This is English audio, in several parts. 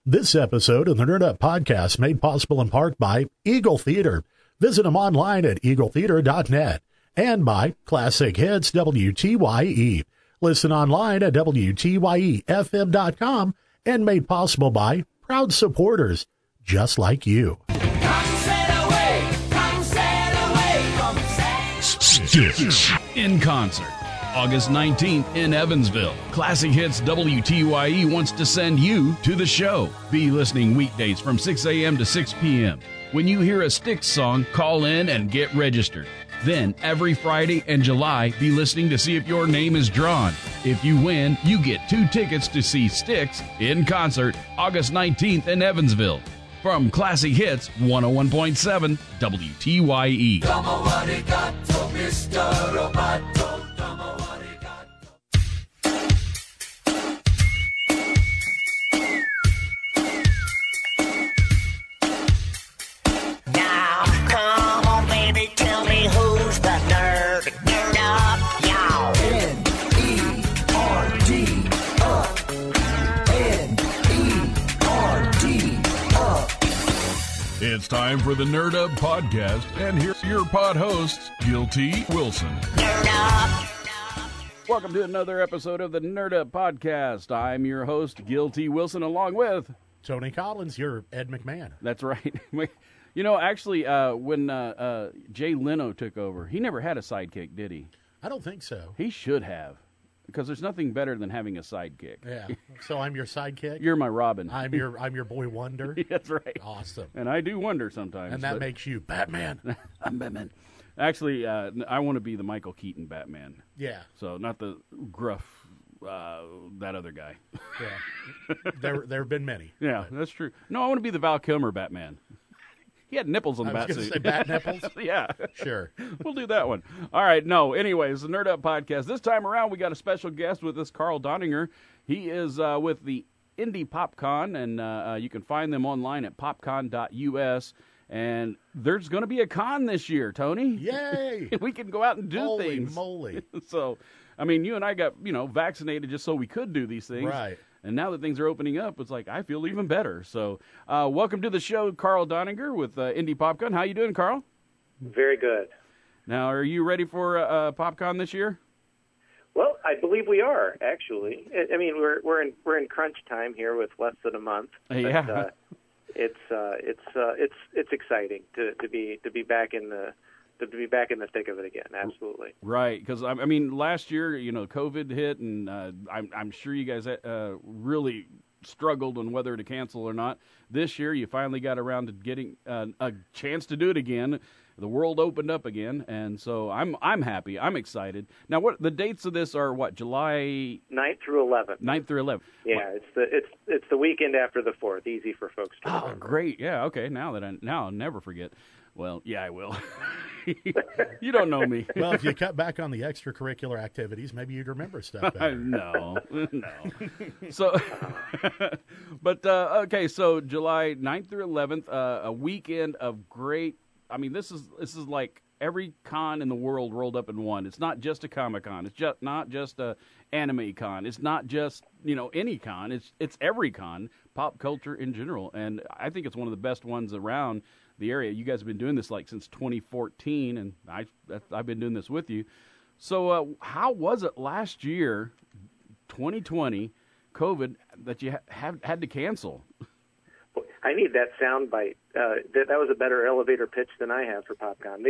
This episode of the Nerd Up Podcast made possible in part by Eagle Theater. Visit them online at eagletheater.net and by Classic Hits WTYE. Listen online at WTYEFM.com and made possible by proud supporters just like you. Sticks in concert, August 19th in Evansville. Classic Hits WTYE wants to send you to the show. Be listening weekdays from 6 a.m. to 6 p.m. When you hear a Styx song, call in and get registered. Then, every Friday in July, be listening to see if your name is drawn. If you win, you get 2 tickets to see Styx in concert, August 19th in Evansville. From Classic Hits 101.7 WTYE. Now, come on, baby, tell me who's the nerd. Nerd up, y'all. N-E-R-D up. N-E-R-D up. It's time for the Nerd Up Podcast, and here's your pod hosts, Guilty Wilson. Nerd up. Welcome to another episode of the Nerd Up Podcast. I'm your host, Guilty Wilson, along with... Tony Collins, you're Ed McMahon. That's right. You know, actually, when Jay Leno took over, he never had a sidekick, did he? I don't think so. He should have, because there's nothing better than having a sidekick. Yeah. So I'm your sidekick? You're my Robin. I'm your boy Wonder? That's right. Awesome. And I do wonder sometimes. And that makes you Batman. I'm Batman. Actually, I want to be the Michael Keaton Batman. Yeah. So not the gruff, that other guy. Yeah. There have been many. Yeah, that's true. No, I want to be the Val Kilmer Batman. He had nipples on the bat I was going suit. to say bat nipples? Yeah. Sure. We'll do that one. All right. No, anyways, the Nerd Up Podcast. This time around, we got a special guest with us, Carl Donninger. He is with the Indie PopCon, and you can find them online at popcon.us. And there's going to be a con this year, Tony. Yay! We can go out and do things. Holy moly. So, I mean, you and I got, vaccinated just so we could do these things. Right. And now that things are opening up, it's like, I feel even better. So, welcome to the show, Carl Donninger with Indie PopCon. How you doing, Carl? Very good. Now, are you ready for PopCon this year? Well, I believe we are actually. I mean, we're in crunch time here with less than a month. Yeah. But, it's exciting to be back in the thick of it again. Absolutely. Right, because I mean, last year, COVID hit, and I'm sure you guys really struggled on whether to cancel or not. This year, you finally got around to getting a chance to do it again. The world opened up again, and so I'm happy. I'm excited. Now, what the dates of this are? What, July 9th through 11th? 9th through 11th. Yeah, it's the weekend after the 4th. Easy for folks to remember. Oh, great. Yeah, okay. Now I'll never forget. Well, yeah, I will. You don't know me. Well, if you cut back on the extracurricular activities, maybe you'd remember stuff better. No. So, but, okay, so July 9th through 11th, a weekend of great, I mean, this is like every con in the world rolled up in one. It's not just a Comic-Con. It's just not just a anime con. It's not just, any con. It's every con, pop culture in general. And I think it's one of the best ones around the area. You guys have been doing this since 2014, and I've been doing this with you. So how was it last year, 2020, COVID, that you had to cancel? I need that sound bite. That was a better elevator pitch than I have for PopCon.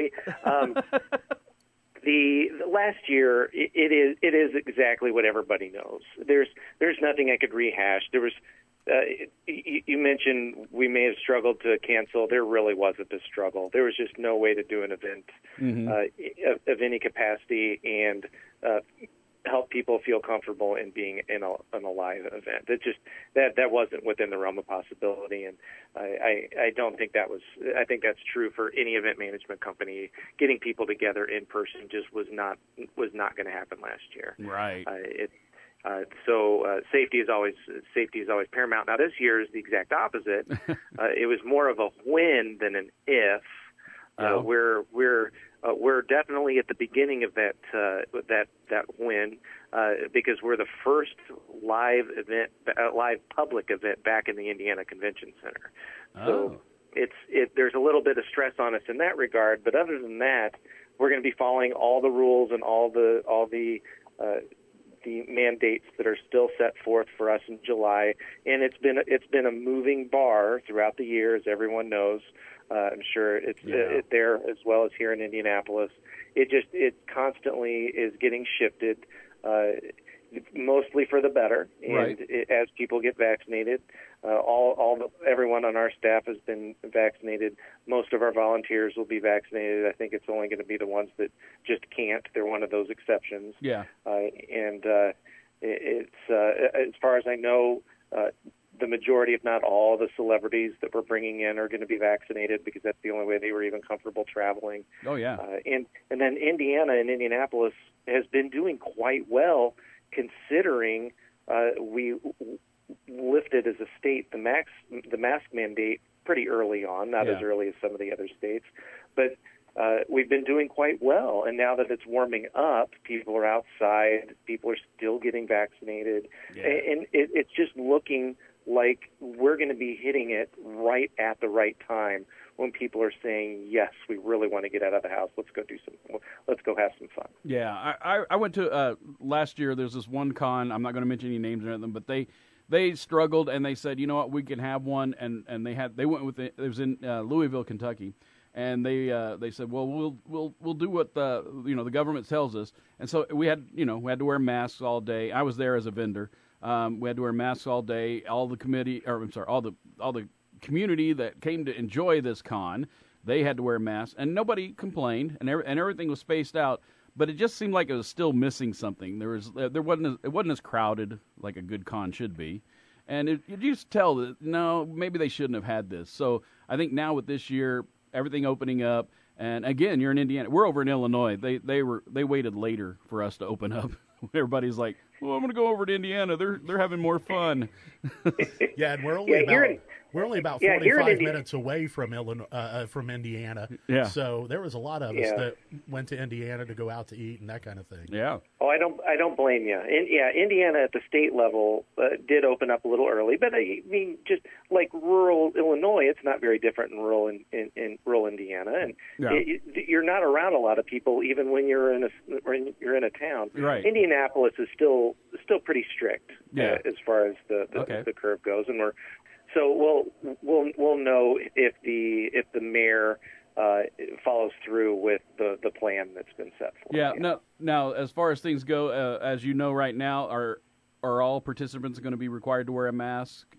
The last year, it is exactly what everybody knows. There's nothing I could rehash. There was. You mentioned we may have struggled to cancel. There really wasn't a struggle. There was just no way to do an event of any capacity and help people feel comfortable in being in a live event. It just that wasn't within the realm of possibility, and I don't think that was. I think that's true for any event management company. Getting people together in person just was not going to happen last year. Right. So safety is always paramount. Now this year is the exact opposite. It was more of a when than an if. We're definitely at the beginning of that when. because we're the first live public event back in the Indiana Convention Center. So there's a little bit of stress on us in that regard, but other than that, we're going to be following all the rules and all the mandates that are still set forth for us in July. And it's been a moving bar throughout the year, as everyone knows. I'm sure it's there as well as here in Indianapolis. It constantly is getting shifted, mostly for the better. And as people get vaccinated, everyone on our staff has been vaccinated. Most of our volunteers will be vaccinated. I think it's only going to be the ones that just can't. They're one of those exceptions. Yeah. It's as far as I know, the majority, if not all, the celebrities that we're bringing in are going to be vaccinated because that's the only way they were even comfortable traveling. Oh, yeah. And then Indiana and Indianapolis has been doing quite well considering we lifted as a state the mask mandate pretty early on, not as early as some of the other states. But we've been doing quite well, and now that it's warming up, people are outside, people are still getting vaccinated, and it's just looking like we're going to be hitting it right at the right time when people are saying, yes, we really want to get out of the house. Let's go have some fun. Yeah, I went to last year. There's this one con. I'm not going to mention any names or anything, but they struggled and they said, you know what, we can have one, and they went with it. It was in Louisville, Kentucky, and they said, well, we'll do what the government tells us, and so we had to wear masks all day. I was there as a vendor. We had to wear masks all day. All the community that came to enjoy this con, they had to wear masks, and nobody complained, and everything was spaced out. But it just seemed like it was still missing something. It wasn't as crowded like a good con should be, and you just tell that no, maybe they shouldn't have had this. So I think now with this year, everything opening up, and again, you're in Indiana. We're over in Illinois. They waited later for us to open up. Everybody's like, well, I'm going to go over to Indiana. They're having more fun. Yeah, and we're only about 45 minutes away from Indiana. Yeah. So there was a lot of us that went to Indiana to go out to eat and that kind of thing. Yeah. Oh, I don't blame you. Indiana at the state level did open up a little early, but I mean, just like rural Illinois, it's not very different in rural Indiana, and you're not around a lot of people even when you're in a town. Right. Indianapolis is still pretty strict as far as the curve goes, and we'll know if the mayor follows through with the plan that's been set for. Yeah. Now, as far as things go, as you know, right now, are all participants going to be required to wear a mask?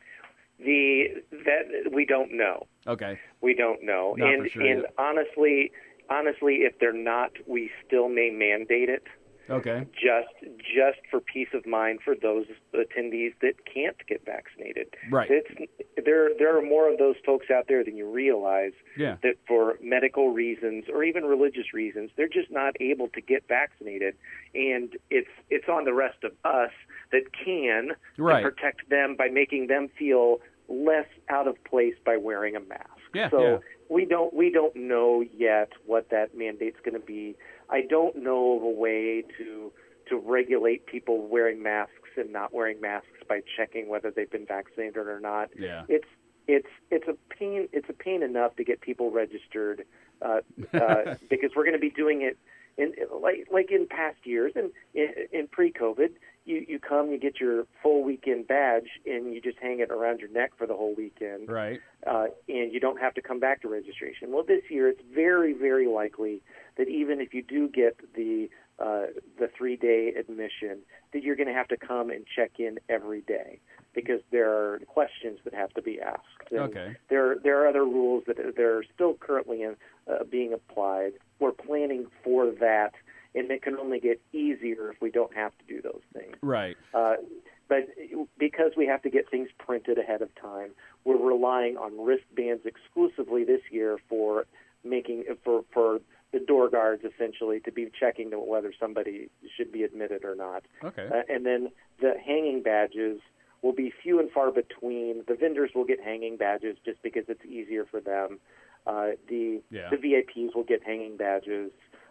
That we don't know. Okay. We don't know, Not for sure and yet. honestly, if they're not, we still may mandate it. Okay. Just for peace of mind for those attendees that can't get vaccinated. Right. There are more of those folks out there than you realize. Yeah. That for medical reasons or even religious reasons, they're just not able to get vaccinated, and it's on the rest of us that can Right. to protect them by making them feel less out of place by wearing a mask. Yeah. So we don't know yet what that mandate's going to be. I don't know of a way to regulate people wearing masks and not wearing masks by checking whether they've been vaccinated or not. Yeah. It's a pain. It's a pain enough to get people registered because we're going to be doing it like in past years and in pre-COVID. You come, you get your full weekend badge, and you just hang it around your neck for the whole weekend. Right. And you don't have to come back to registration. Well, this year it's very, very likely that even if you do get the 3-day admission, that you're going to have to come and check in every day because there are questions that have to be asked. And Okay. There are other rules that are still currently being applied. We're planning for that, and it can only get easier if we don't have to do those things. Right. But because we have to get things printed ahead of time, we're relying on wristbands exclusively this year for the door guards, essentially, to be checking whether somebody should be admitted or not. Okay. And then the hanging badges will be few and far between. The vendors will get hanging badges just because it's easier for them. The VIPs will get hanging badges.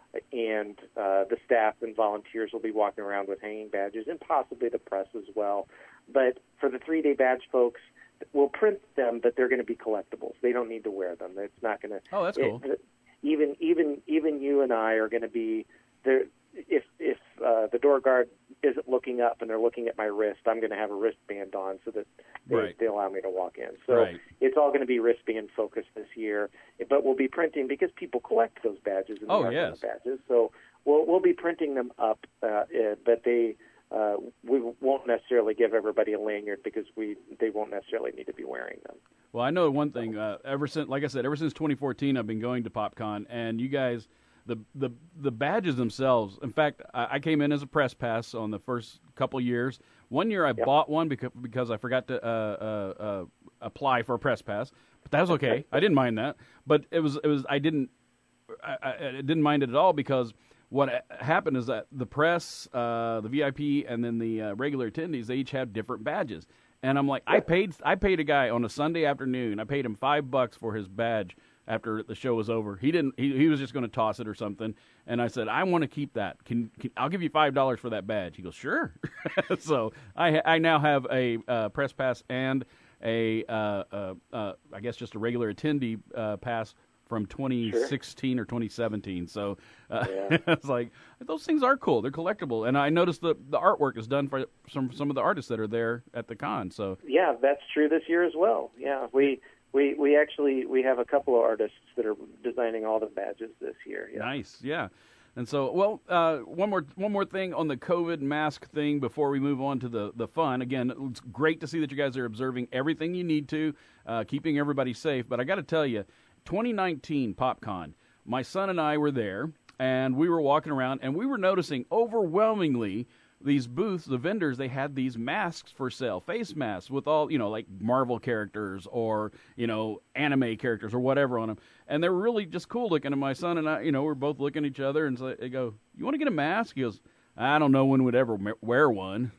and the staff and volunteers will be walking around with hanging badges, and possibly the press as well. But for the 3-day badge folks, we'll print them, but they're going to be collectibles. They don't need to wear them. It's not going to. Oh, that's cool. Even you and I are going to be there. If the door guard isn't looking up and they're looking at my wrist, I'm going to have a wristband on so that they allow me to walk in. So it's all going to be wristband focused this year. But we'll be printing, because people collect those badges and badges. So we'll be printing them up, but we won't necessarily give everybody a lanyard, because they won't necessarily need to be wearing them. Well, I know one thing. Ever since 2014, I've been going to PopCon, and you guys, the badges themselves. In fact, I came in as a press pass on the first couple years. One year I bought one because I forgot to apply for a press pass, but that was okay. I didn't mind that. But I didn't mind it at all, because what happened is that the press, the VIP, and then the regular attendees, they each have different badges. And I'm like, I paid a guy on a Sunday afternoon. I paid him $5 for his badge after the show was over. He was just going to toss it or something. And I said, I want to keep that. I'll give you $5 for that badge. He goes, sure. So I now have a press pass and I guess just a regular attendee pass from 2016 or 2017. So it's like, those things are cool. They're collectible. And I noticed the artwork is done for some of the artists that are there at the con. So yeah, that's true this year as well. Yeah, we have a couple of artists that are designing all the badges this year. Yeah. Nice, yeah. And so, well, one more thing on the COVID mask thing before we move on to the fun. Again, it's great to see that you guys are observing everything you need to, keeping everybody safe. But I got to tell you, 2019 PopCon, my son and I were there, and we were walking around, and we were noticing overwhelmingly these booths, the vendors, they had these masks for sale, face masks with all, like Marvel characters or, anime characters or whatever on them. And they were really just cool looking. And my son and I, we're both looking at each other, and so they go, you want to get a mask? He goes, I don't know when would ever wear one.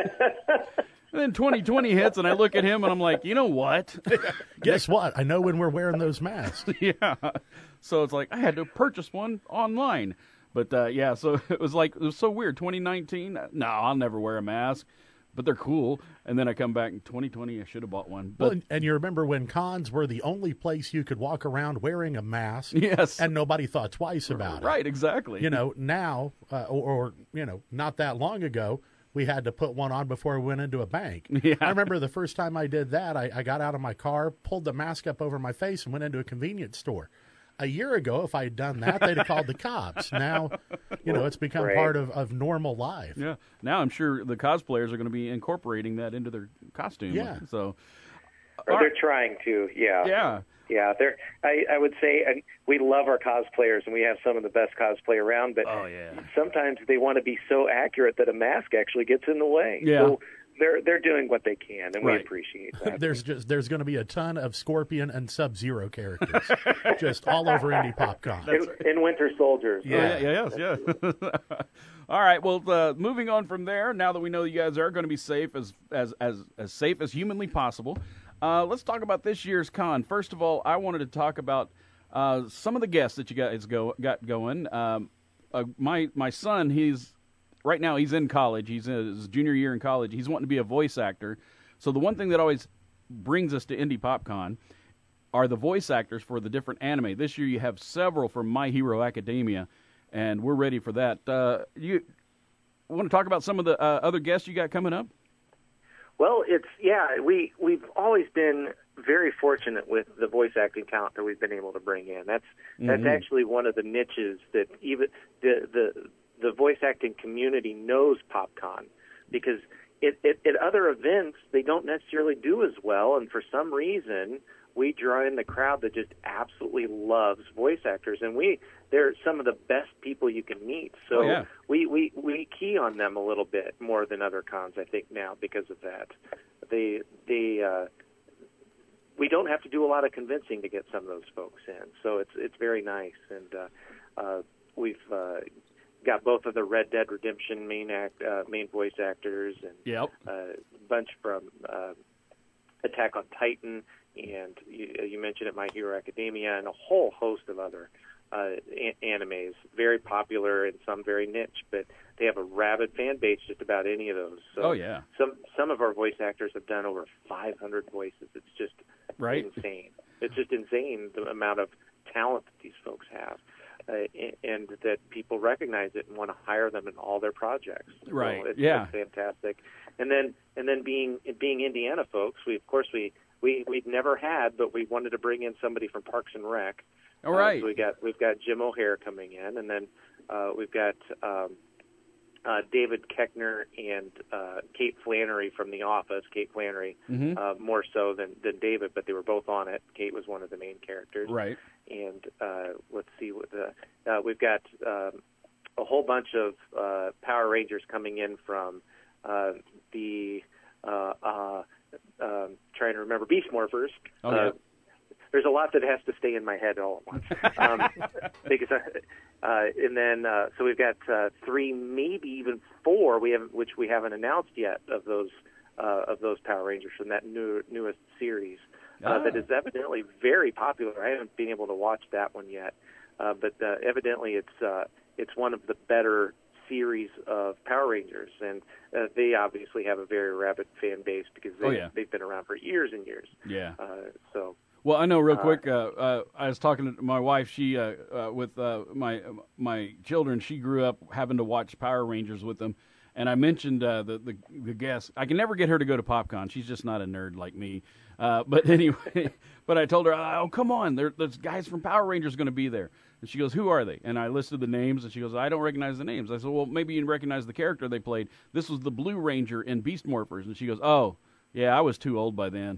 And then 2020 hits, and I look at him, and I'm like, you know what? Guess what? I know when we're wearing those masks. Yeah. So it's like I had to purchase one online. But, so it was so weird. 2019, no, I'll never wear a mask. But they're cool. And then I come back in 2020, I should have bought one. But, well, and you remember when cons were the only place you could walk around wearing a mask. Yes. And nobody thought twice about it. Right, exactly. Now, or not that long ago, we had to put one on before we went into a bank. Yeah. I remember the first time I did that, I got out of my car, pulled the mask up over my face, and went into a convenience store. A year ago, if I had done that, they'd have called the cops. Now, it's become part of normal life. Yeah. Now I'm sure the cosplayers are going to be incorporating that into their costume. Yeah. So, or they're trying to. Yeah. Yeah. Yeah. I would say we love our cosplayers, and we have some of the best cosplay around. But sometimes they want to be so accurate that a mask actually gets in the way. Yeah. So they're doing what they can, and we appreciate that. There's going to be a ton of Scorpion and Sub-Zero characters just all over Indie PopCon. And Winter Soldiers. Yeah. All right. Well, moving on from there. Now that we know you guys are going to be safe as safe as humanly possible, let's talk about this year's con. First of all, I wanted to talk about some of the guests that you guys got going. My son, right now, he's in college. He's in his junior year in college. He's wanting to be a voice actor. So the one thing that always brings us to Indie PopCon are the voice actors for the different anime. This year you have several from My Hero Academia, and we're ready for that. You want to talk about some of the other guests you got coming up? Well, we've always been very fortunate with the voice acting talent that we've been able to bring in. That's actually one of the niches that even the voice acting community knows PopCon, because at other events they don't necessarily do as well, and for some reason we draw in the crowd that just absolutely loves voice actors, and they're some of the best people you can meet. So we key on them a little bit more than other cons, I think, now because of that. We don't have to do a lot of convincing to get some of those folks in, so it's very nice, and we've got both of the Red Dead Redemption main voice actors, and a bunch from Attack on Titan, and you mentioned it, My Hero Academia, and a whole host of other animes, very popular and some very niche, but they have a rabid fan base, just about any of those. So Oh, yeah. some of our voice actors have done over 500 voices. It's just Right. insane. It's just insane the amount of talent that these folks have, and that people recognize it and want to hire them in all their projects. Right. So it's fantastic. And then being Indiana folks, we've never had, but we wanted to bring in somebody from Parks and Rec. All right. So we've got Jim O'Hare coming in, and then we've got David Koechner and Kate Flannery from The Office. Kate Flannery more so than David, but they were both on it. Kate was one of the main characters. Right. And let's see what we've got a whole bunch of Power Rangers coming in from trying to remember Beast Morphers. Oh, yeah. There's a lot that has to stay in my head all at once. Because, and then so we've got 3, maybe even 4, which we haven't announced yet of those Power Rangers from that newest series that is evidently very popular. I haven't been able to watch that one yet, but evidently it's one of the better series of Power Rangers, and they obviously have a very rabid fan base because they've been around for years and years. Yeah. So. Well, I know real quick, I was talking to my wife, she, with my children, she grew up having to watch Power Rangers with them, and I mentioned the guest. I can never get her to go to PopCon. She's just not a nerd like me. But anyway, but I told her, oh, come on, there's guys from Power Rangers going to be there. And she goes, who are they? And I listed the names, and she goes, I don't recognize the names. I said, well, maybe you recognize the character they played. This was the Blue Ranger in Beast Morphers. And she goes, oh, yeah, I was too old by then.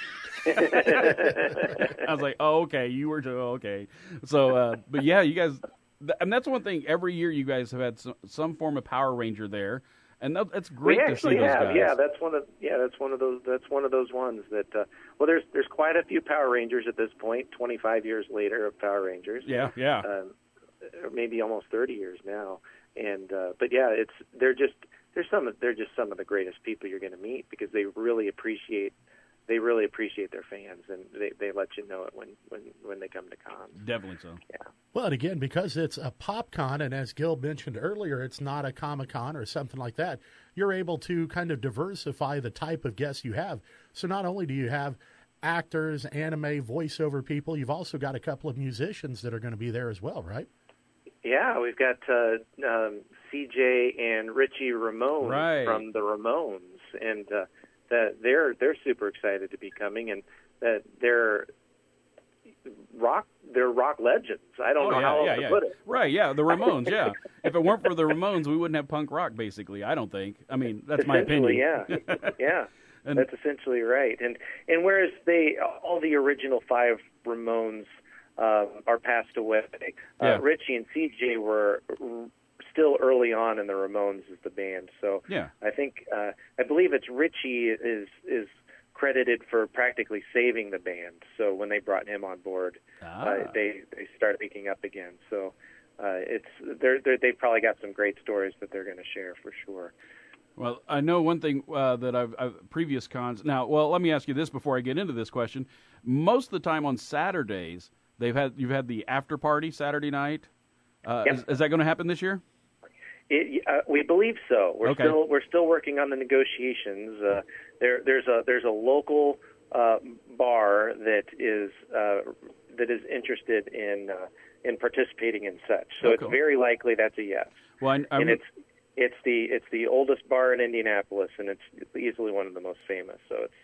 I was like, oh, okay, you were too, okay. So, but yeah, you guys, and that's one thing, every year you guys have had some form of Power Ranger there, and that's great to see those guys. Yeah, that's one of those ones that, well, there's quite a few Power Rangers at this point, 25 years later of Power Rangers. Yeah. Or maybe almost 30 years now. And, but yeah, they're just some of the greatest people you're going to meet because they really appreciate their fans, and they let you know it when they come to cons. Definitely so. Yeah. Well, and again, because it's a PopCon, and as Gil mentioned earlier, it's not a Comic-Con or something like that, you're able to kind of diversify the type of guests you have. So not only do you have actors, anime, voiceover people, you've also got a couple of musicians that are going to be there as well, right? Yeah, we've got CJ and Richie Ramone from the Ramones, and they're super excited to be coming, and they're rock legends. I don't know how else to put it. Right, yeah, the Ramones, yeah. If it weren't for the Ramones, we wouldn't have punk rock, basically, I don't think. I mean, that's my opinion. Yeah. And that's essentially right. And whereas all the original 5 Ramones are passed away, Richie and CJ were still early on in the Ramones as the band. So I think I believe it's Richie is credited for practically saving the band. So when they brought him on board, they started picking up again. So they've probably got some great stories that they're going to share for sure. Well, I know one thing that I've previous cons. Now, well, let me ask you this before I get into this question. Most of the time on Saturdays, you've had the after party Saturday night. Is that going to happen this year? We believe so. We're still working on the negotiations. There's a local bar that is interested in participating in such. So it's very likely that's a yes. Well, and it's the oldest bar in Indianapolis, and it's easily one of the most famous. So it's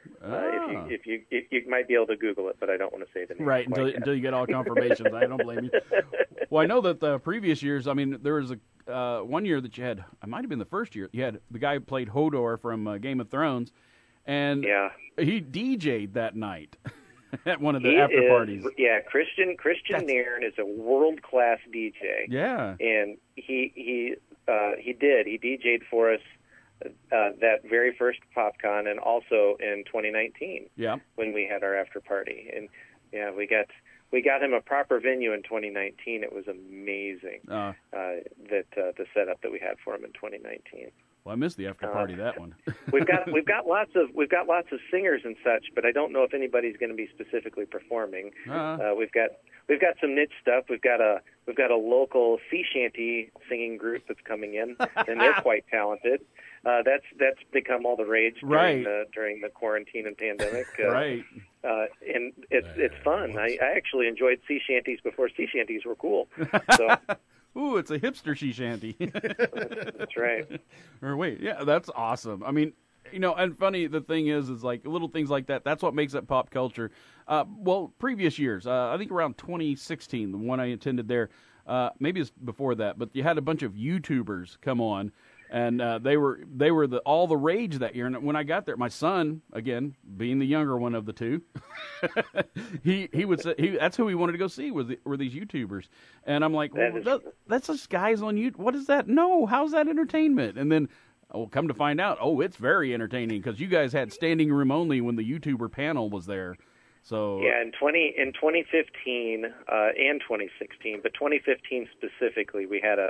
if you might be able to Google it, but I don't want to say the name. Right, until you get all confirmations. I don't blame you. Well, I know that the previous years, I mean, there was one year that you had, it might have been the first year, you had the guy who played Hodor from Game of Thrones, and he DJ'd that night at one of the after parties. Yeah, Christian Nairn is a world-class DJ. Yeah. And he did. He DJ'd for us that very first PopCon, and also in 2019 when we had our after party. And we got him a proper venue in 2019. It was amazing the setup that we had for him in 2019. Well, I missed the after party that one. we've got lots of singers and such, but I don't know if anybody's going to be specifically performing. We've got some niche stuff. We've got a local sea shanty singing group that's coming in, and they're quite talented. That's become all the rage during the quarantine and pandemic. Right. And it's fun. I actually enjoyed sea shanties before sea shanties were cool. So. Ooh, it's a hipster sea shanty. That's right. Or wait, yeah, that's awesome. I mean, and funny, the thing is like little things like that. That's what makes it pop culture. Well, previous years, I think around 2016, the one I attended there, maybe it's before that, but you had a bunch of YouTubers come on, and they were all the rage that year. And when I got there, my son, again being the younger one of the two, he would say that's who he wanted to go see were these YouTubers, and I'm like, well, that's just guys on YouTube. What is that? No, how's that entertainment? And then. Well, come to find out, it's very entertaining because you guys had standing room only when the YouTuber panel was there. So yeah, in 2015 and 2016, but 2015 specifically, we had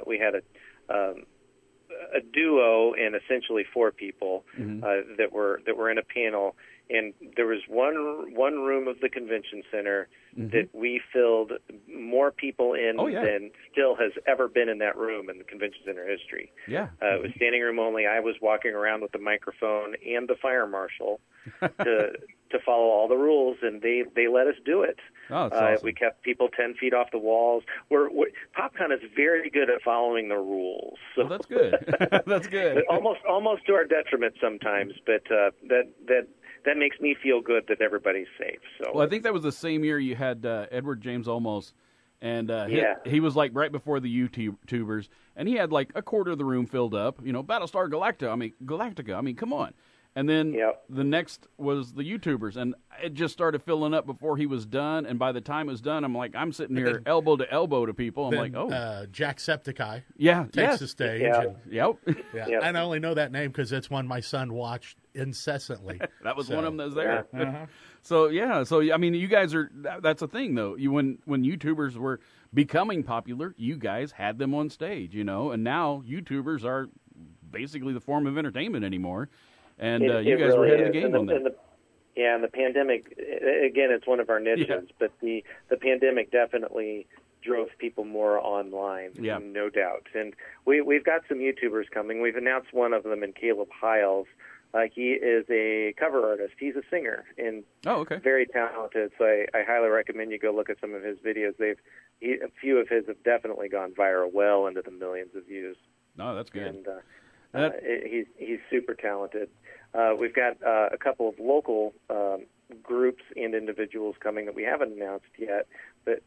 a duo and essentially four people that were in a panel, and there was one room of the convention center that we filled more people in than still has ever been in that room in the convention center history. Yeah, it was standing room only. I was walking around with the microphone and the fire marshal to follow all the rules, and they let us do it. Oh, that's awesome. We kept people 10 feet off the walls. PopCon is very good at following the rules. So well, that's good. That's good. almost to our detriment sometimes, but that makes me feel good that everybody's safe. So well, I think that was the same year you had Edward James Olmos, and he was like right before the YouTubers, and he had like a quarter of the room filled up. Battlestar Galactica. I mean, come on. And then the next was the YouTubers, and it just started filling up before he was done. And by the time it was done, I'm sitting here elbow to elbow to people. I'm like, Jacksepticeye takes the stage. Yeah. And, and I only know that name because it's one my son watched incessantly. That was one of them that was there. Yeah. So I mean, you guys are. That's a thing, though. When YouTubers were becoming popular, you guys had them on stage, and now YouTubers are basically the form of entertainment anymore. And you guys were ahead of the game on that. And the pandemic, again, it's one of our niches, but the pandemic definitely drove people more online, no doubt. And we've got some YouTubers coming. We've announced one of them in Caleb Hiles. He is a cover artist. He's a singer and very talented. So I highly recommend you go look at some of his videos. A few of his have definitely gone viral, well into the millions of views. Oh, that's good. And he's super talented. We've got a couple of local groups and individuals coming that we haven't announced yet, but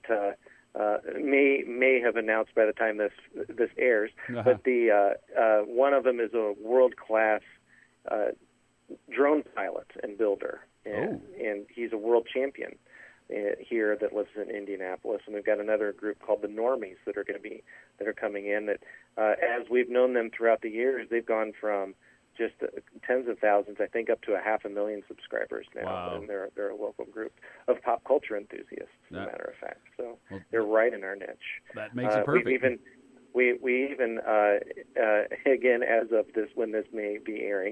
may have announced by the time this airs. But one of them is a world-class drone pilot and builder, and he's a world champion here that lives in Indianapolis. And we've got another group called the Normies that are coming in. That as we've known them throughout the years, they've gone from just tens of thousands, I think, up to 500,000 subscribers now. Wow. And they're a local group of pop culture enthusiasts, as a matter of fact. So they're right in our niche. That makes it perfect. We even again, as of this, when this may be airing,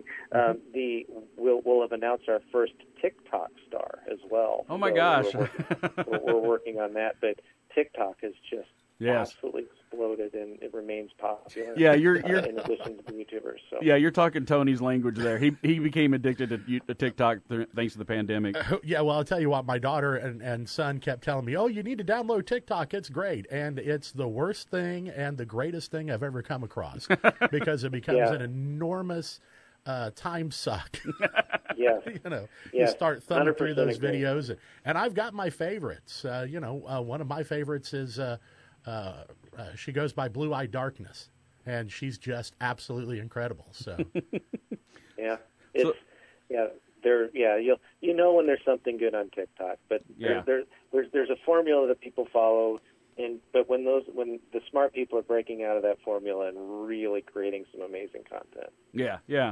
we'll have announced our first TikTok star as well. Oh my gosh, we're working on that, but TikTok is just absolutely exploded, and it remains popular. Yeah, you're in addition to the YouTubers. So. Yeah, you're talking Tony's language there. He became addicted to TikTok thanks to the pandemic. Yeah, well, I'll tell you what, my daughter and son kept telling me, "Oh, you need to download TikTok. It's great," and it's the worst thing and the greatest thing I've ever come across because it becomes an enormous time suck. Yeah, you start thumbing through those videos, and I've got my favorites. One of my favorites is. She goes by Blue Eye Darkness, and she's just absolutely incredible. So, you'll when there's something good on TikTok, but there's a formula that people follow, but when the smart people are breaking out of that formula and really creating some amazing content. Yeah.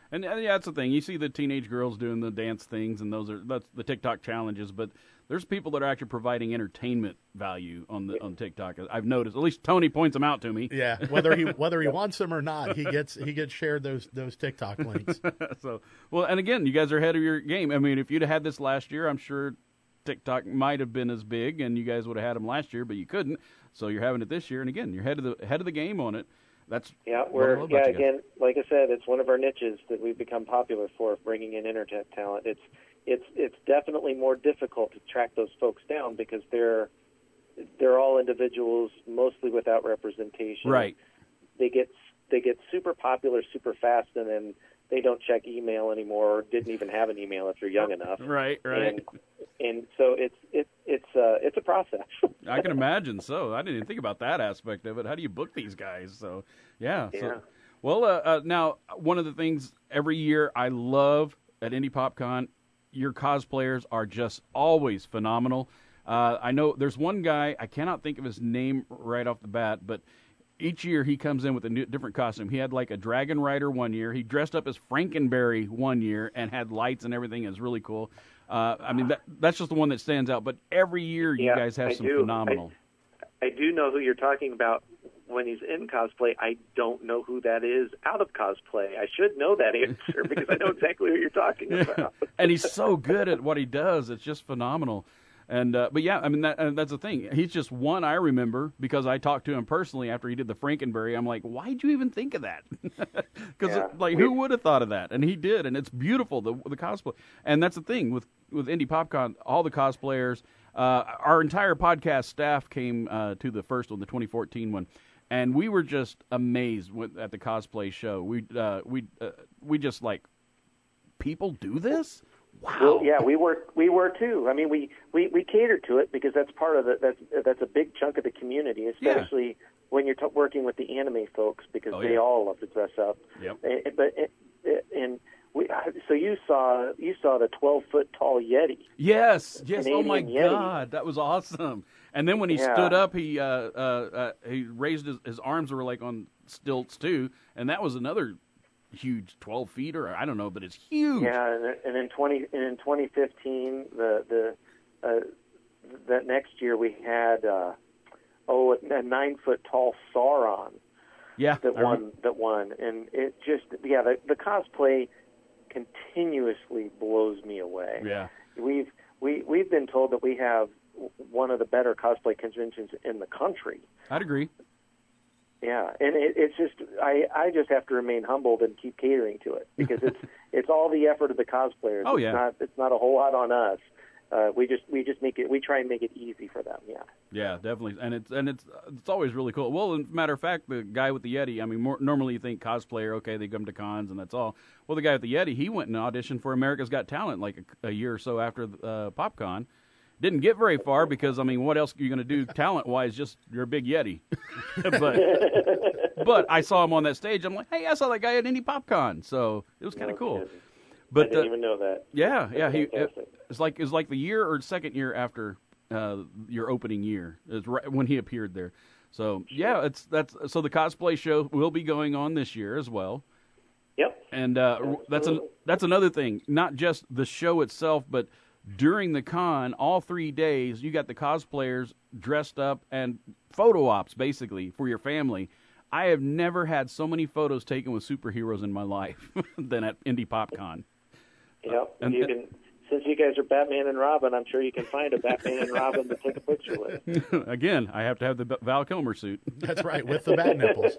And yeah, that's the thing. You see the teenage girls doing the dance things, and that's the TikTok challenges. But there's people that are actually providing entertainment value on TikTok. I've noticed. At least Tony points them out to me. Yeah, whether he wants them or not, he gets shared those TikTok links. So, well, and again, you guys are ahead of your game. I mean, if you'd have had this last year, I'm sure TikTok might have been as big, and you guys would have had them last year, but you couldn't. So you're having it this year, and again, you're ahead of the game on it. That's again, like I said, it's one of our niches that we've become popular for, bringing in internet talent. It's definitely more difficult to track those folks down because they're all individuals, mostly without representation. Right. They get super popular super fast, and then they don't check email anymore, or didn't even have an email if you're young enough. Right. And so it's a process. I can imagine. So I didn't even think about that aspect of it. How do you book these guys? So yeah. So, well, now one of the things every year I love at Indie PopCon, your cosplayers are just always phenomenal. I know there's one guy, I cannot think of his name right off the bat, but each year he comes in with a different costume. He had like a Dragon Rider one year. He dressed up as Frankenberry one year and had lights and everything. It was really cool. I mean, that's just the one that stands out. But every year you guys have some phenomenal. I do know who you're talking about when he's in cosplay. I don't know who that is out of cosplay. I should know that answer because I know exactly who you're talking about. And he's so good at what he does. It's just phenomenal. And but yeah, I mean that's the thing. He's just one I remember because I talked to him personally after he did the Frankenberry. I'm like, why'd you even think of that? Because who would have thought of that? And he did, and it's beautiful the cosplay. And that's the thing with Indie PopCon. All the cosplayers, our entire podcast staff came to the first one, the 2014 one, and we were just amazed at the cosplay show. We just like, people do this. Wow. Well, yeah, we were too. I mean, we cater to it because that's part of that's a big chunk of the community, especially when you're working with the anime folks because they all love to dress up. Yep. So you saw the 12-foot tall Yeti. Yes. Canadian Oh my Yeti. God, that was awesome. And then when he stood up, he raised his arms were like on stilts too, and that was another huge 12 feet, or I don't know, but it's huge. Yeah, and in 2015, that next year we had a 9-foot tall Sauron. Yeah, that won, and it just the cosplay continuously blows me away. Yeah, we've been told that we have one of the better cosplay conventions in the country. I'd agree. Yeah, and it's just I just have to remain humbled and keep catering to it because it's all the effort of the cosplayers. Oh yeah, it's not a whole lot on us. We just try and make it easy for them. Yeah. Yeah, definitely, and it's always really cool. Well, as a matter of fact, the guy with the Yeti. I mean, normally you think cosplayer, okay, they come to cons and that's all. Well, the guy with the Yeti, he went and auditioned for America's Got Talent like a year or so after PopCon. Didn't get very far because, I mean, what else are you going to do talent-wise? Just you're a big Yeti. but I saw him on that stage. I'm like, hey, I saw that guy at Indie PopCon. So it was kind of cool. But I didn't even know that. Yeah. It's like the year or second year after your opening year is right when he appeared there. So yeah, so the cosplay show will be going on this year as well. Yep. And that's another thing. Not just the show itself, but during the con, all 3 days, you got the cosplayers dressed up and photo ops, basically, for your family. I have never had so many photos taken with superheroes in my life than at Indie PopCon. Yep. Since you guys are Batman and Robin, I'm sure you can find a Batman and Robin to take a picture with. Again, I have to have the Val Kilmer suit. That's right, with the bat nipples.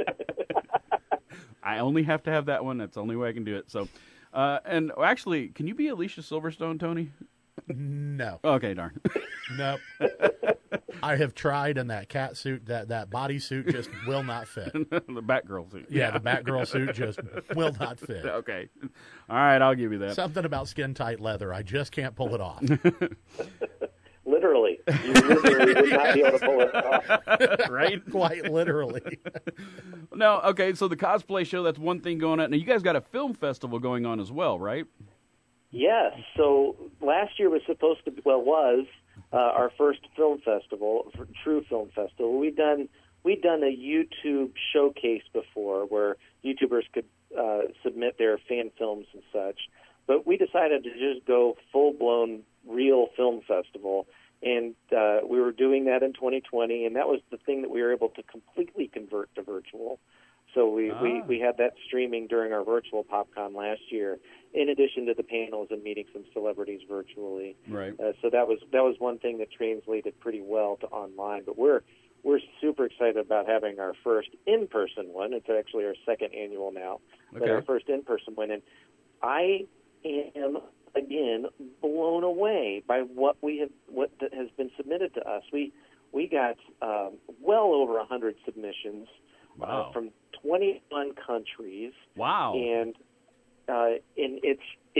I only have to have that one. That's the only way I can do it. So. And actually, can you be Alicia Silverstone, Tony? No. Okay, darn. Nope. I have tried, and that cat suit, that bodysuit just will not fit. The Batgirl suit. Yeah, the Batgirl suit just will not fit. Okay. All right, I'll give you that. Something about skin-tight leather. I just can't pull it off. Literally. You literally would not be able to pull it off. Right? Quite literally. No, okay, so the cosplay show, that's one thing going on. Now, you guys got a film festival going on as well, right? Yes. So last year was our first film festival, true film festival. We've done we'd done a YouTube showcase before where YouTubers could submit their fan films and such, but we decided to just go full-blown real film festival, and we were doing that in 2020, and that was the thing that we were able to completely convert to virtual. So we had that streaming during our virtual PopCon last year, in addition to the panels and meeting some celebrities virtually. Right. So that was one thing that translated pretty well to online. But we're super excited about having our first in-person one. It's actually our second annual now, but our first in-person one. And I am again blown away by what has been submitted to us. We got well over 100 submissions. Wow. From 21 countries. Wow. And it's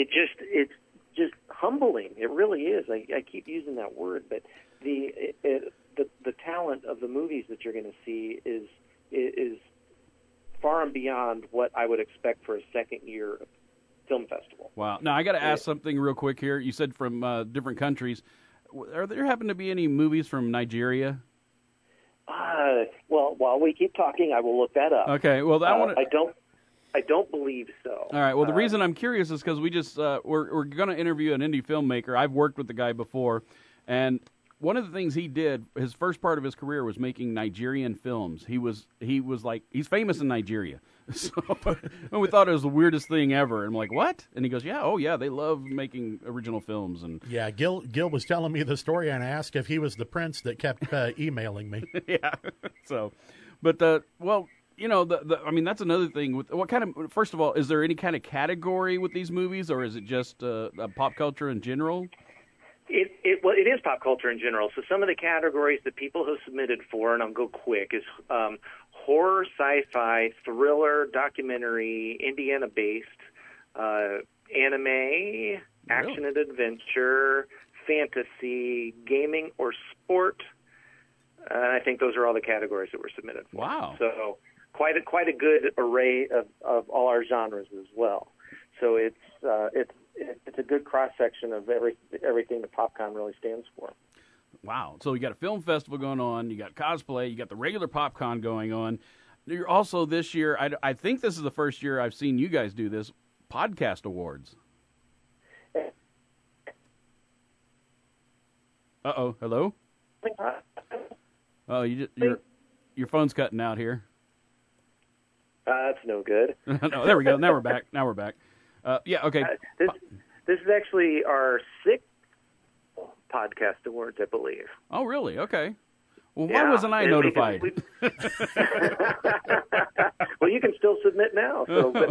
just humbling. It really is. I keep using that word, but the talent of the movies that you're going to see is far and beyond what I would expect for a second year film festival. Wow. Now I got to ask something real quick here. You said from different countries. Are there happen to be any movies from Nigeria? Well, while we keep talking, I will look that up. Okay. Well, I don't believe so. All right. Well, the reason I'm curious is because we just we're going to interview an indie filmmaker. I've worked with the guy before, and one of the things he did, his first part of his career was making Nigerian films. He was like, he's famous in Nigeria. So and we thought it was the weirdest thing ever. And I'm like, what? And he goes, yeah, oh yeah, they love making original films. And yeah, Gil was telling me the story, and I asked if he was the prince that kept emailing me. Yeah. So, but well, you know, I mean, that's another thing. With what kind of? First of all, is there any kind of category with these movies, or is it just pop culture in general? It is pop culture in general. So some of the categories that people have submitted for, and I'll go quick, is horror, sci-fi, thriller, documentary, Indiana-based, anime, action and adventure, fantasy, gaming, or sport. I think those are all the categories that were submitted for. Wow. So quite a good array of all our genres as well. So it's a good cross-section of everything that PopCon really stands for. Wow. So you got a film festival going on, you got cosplay, you got the regular PopCon going on. You're also this year, I think this is the first year I've seen you guys do this, podcast awards. Uh-oh. Hello? Oh, your phone's cutting out here. That's no good. No, there we go. Now we're back. Yeah, okay. This is actually our 6th podcast awards, I believe. Oh, really? Okay. Well, why wasn't I notified? Well, you can still submit now. So, but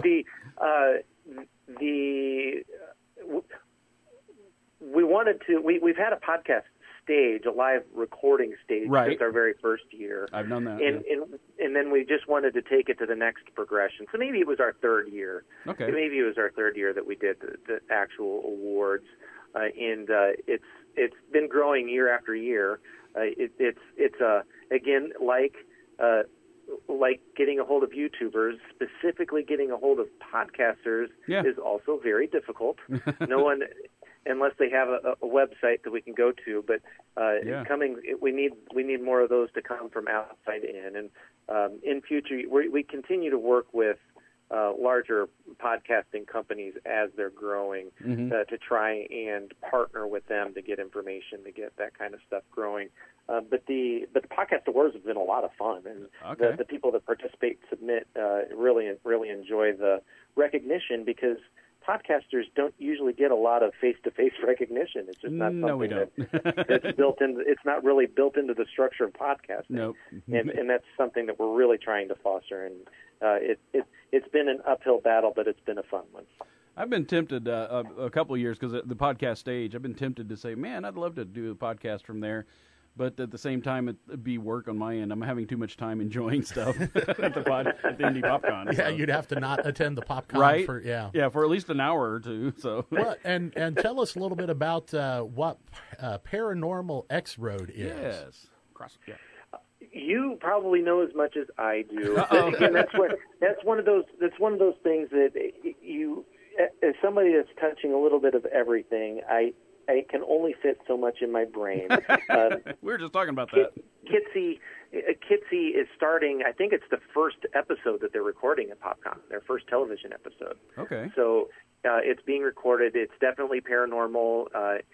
we wanted to. We've had a podcast stage, a live recording stage, since our very first year. I've known that. And then we just wanted to take it to the next progression. So maybe it was our 3rd year. Okay. Maybe it was our 3rd year that we did the actual awards, and it's been growing year after year. It's again like getting a hold of YouTubers, specifically getting a hold of podcasters is also very difficult. No one, unless they have a website that we can go to, but we need more of those to come from outside in. And in future, we continue to work with larger podcasting companies as they're growing to try and partner with them to get information, to get that kind of stuff growing. But the podcast awards have been a lot of fun, and the people that participate and submit really enjoy the recognition, because podcasters don't usually get a lot of face-to-face recognition. It's just not something that's built in. It's not really built into the structure of podcasting. Nope. and that's something that we're really trying to foster. And it's been an uphill battle, but it's been a fun one. I've been tempted a couple of years, because at the podcast stage, I've been tempted to say, man, I'd love to do a podcast from there. But at the same time, it'd be work on my end. I'm having too much time enjoying stuff at the Indie PopCon. Yeah, so. You'd have to not attend the PopCon. Right? For at least an hour or two. So, well, and tell us a little bit about what Paranormal X-Road is. Yes. You probably know as much as I do. Again, that's one of those things that you, as somebody that's touching a little bit of everything, I can only fit so much in my brain. We were just talking about that. Kitsy is starting. I think it's the first episode that they're recording at PopCon, their first television episode. Okay. So it's being recorded. It's definitely paranormal.